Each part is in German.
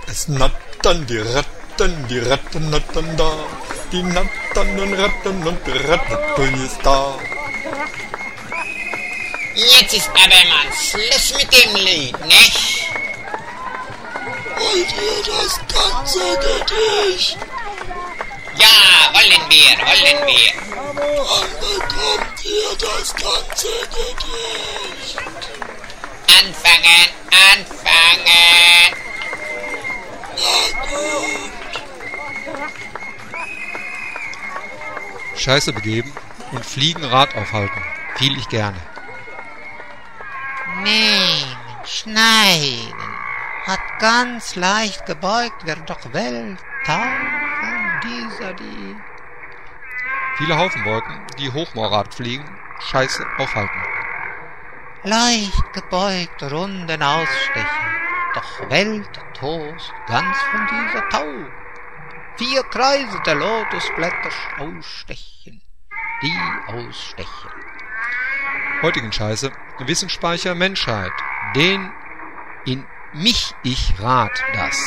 Es nattern die Ratten nattern da. Die nattern und Ratatouille ist da. Jetzt ist aber mal Schluss mit dem Lied, nicht? Wollt ihr das ganze Gedicht? Ja, wollen wir. Wann bekommt ihr das ganze Gedicht? Anfangen. Na gut. Scheiße begeben und Fliegenrad aufhalten. Fiel ich gerne. Nehmen, schneiden, hat ganz leicht gebeugt, wird doch Welttaufen dieser die. Viele Haufenwolken, die Hochmoorrad fliegen, Scheiße aufhalten. Leicht gebeugt, Runden ausstechen, doch Welttoast ganz von dieser Tau. 4 Kreise der Lotusblätter ausstechen, die ausstechen. Heutigen Scheiße, Wissensspeicher Menschheit, den in mich ich rat das.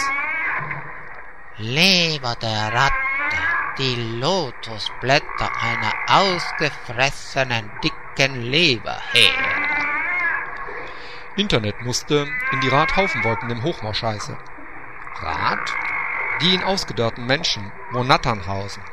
Leber der Ratte, die Lotusblätter einer ausgefressenen dicken Leber her. Internet musste in die Radhaufenwolken dem Hochmoorscheiße. Rad, die in ausgedörrten Menschen Monatternhausen.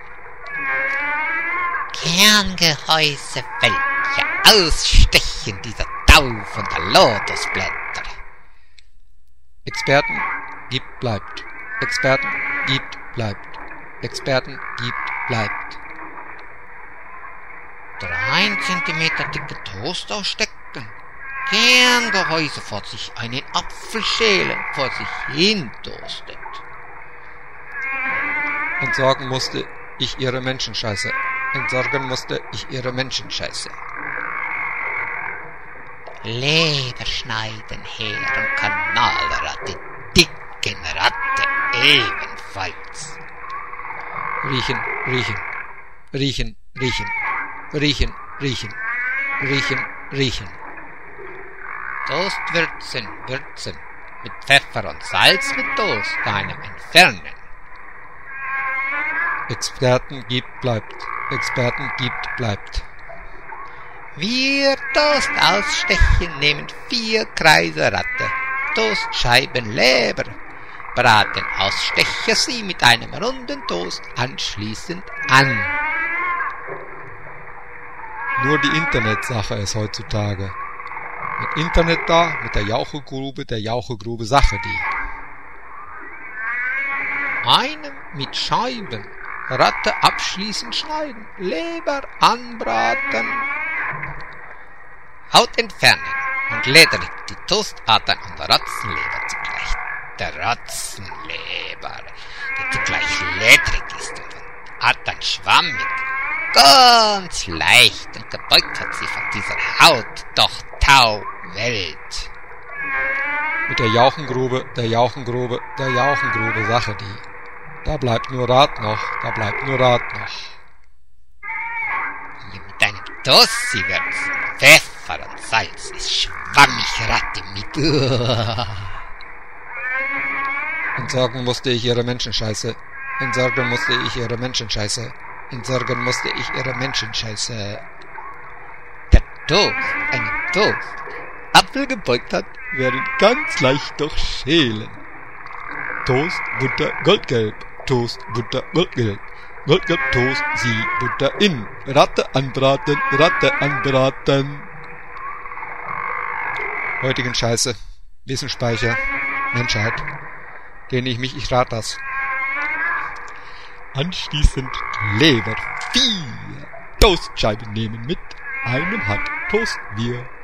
Kerngehäuse welche ausstechen dieser Tau von der Lotusblätter. Experten gibt bleibt. Experten gibt bleibt. Experten gibt bleibt. 3 Zentimeter dicke Toast ausstecken. Kerngehäuse vor sich einen Apfel schälen, vor sich hin toastet. Entsorgen musste ich ihre Menschenscheiße. Entsorgen musste ich ihre Menschenscheiße. Leber schneiden her und Kanalratte, dicken Ratte ebenfalls. Riechen, riechen. Riechen, riechen. Riechen, riechen. Riechen, riechen. Toast würzen, mit Pfeffer und Salz mit Toast, keinem entfernen. Experten gibt bleibt. Experten gibt bleibt. Wir Toast ausstechen, nehmen 4 Kreise Ratte, Toastscheiben Leber, braten ausstechen sie mit einem runden Toast anschließend an. Nur die Internetsache ist heutzutage. Mit Internet da, mit der Jauchegrube Sache die. Einem mit Scheiben, Ratte abschließend schneiden, Leber anbraten, Haut entfernen und lederlich die Toastadern an der Ratzenleber zugleich. Der Ratzenleber, der zugleich ledrig ist und von Adern schwammig, ganz leicht und gebeugt hat sie von dieser Haut, doch Tauwelt. Mit der Jauchengrube Sache die. Da bleibt nur Rad noch. Hier mit einem Tossi-Würzen, Pfeffer und Salz ist schwammig Ratte mit. Entsorgen musste ich ihre Menschenscheiße. Der Toast, einen Toast, Apfel gebeugt hat, Werden ganz leicht doch schälen. Toast, Butter, goldgelb. Toast, Butter, goldgelb. Goldgelb, Toast, sie, Butter in. Ratte anbraten. Heutigen Scheiße, Wissensspeicher, Menschheit, den ich rat das. Anschließend Leber 4 Toastscheiben nehmen mit einem Hand Toast wir.